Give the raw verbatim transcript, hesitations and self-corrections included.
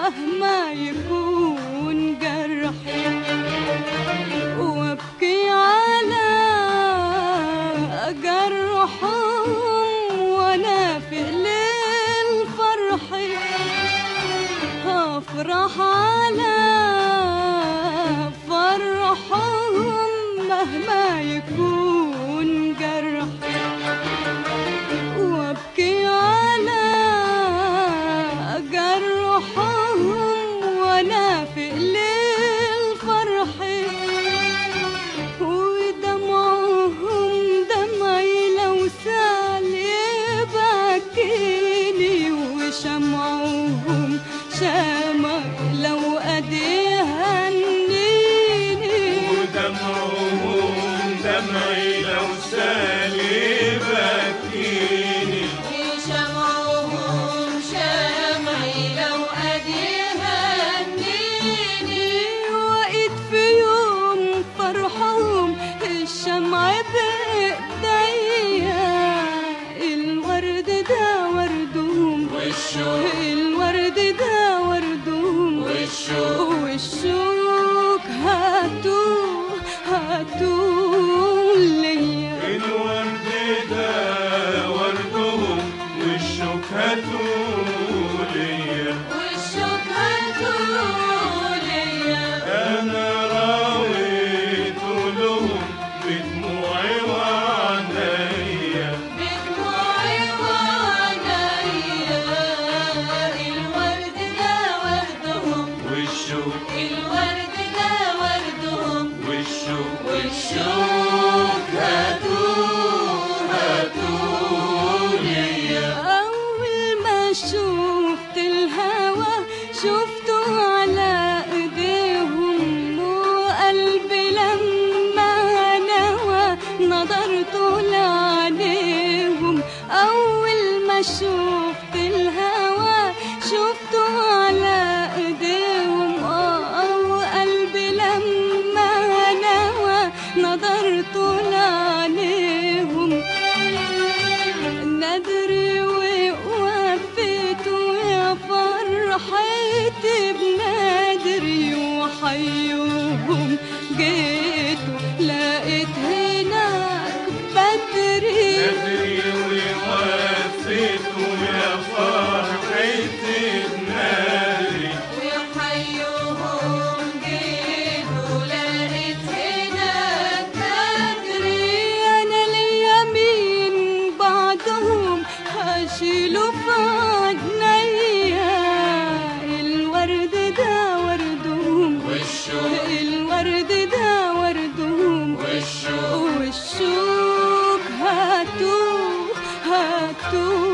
مهما يكون جرحي، وابكي على جرحهم وانا في ليل فرحي، هفرح على فرحهم مهما يكون جرحي، وابكي على جرحهم وانا في ليل فرحي، ودمعهم دمعي لو سال يبكيني، وشمعهم شمع لو قدي هنيني، ودمعهم دمعي لو سال يبكيني، وشمعهم شمعي لو قدي هنيني، وقت في يوم فرحهم الشمع بإيديا، الورد ده وردهم والشوق الورد ده وردهم والشوق والشوق هاتوه هاتوه ليا، الورد ده وردهم والشوق هاتوه ليا، والشوق هاتوه ليا، أنا راويت لهم بدموعي وعنايا، بدموعي وعنايا، الورد ده وردهم والشوق الورد ده وردهم والشوق والشوق هاتوه هاتوه ليا، أول ما شفت الهوى شفته على ايديهم، وقلبي لما نوى نظرت لعينيهم، أول ما شفت الهوى شفته على ايديهم، اه وقلبي لما نوى نظرت لعينيهم، ندري ووفيت يا فرحتي بنادري، وحيوهم جيت لقيت هناك بدري، ندري ووفيت يا فرحتي بنادري، وحيوهم جيت لقيت هناك بدري، أنا ليا مين بعدهم هشيله في عينيا، الورد ده وردهم والشوق الورد ده وردهم والشوق والشوق هاتوه هاتوه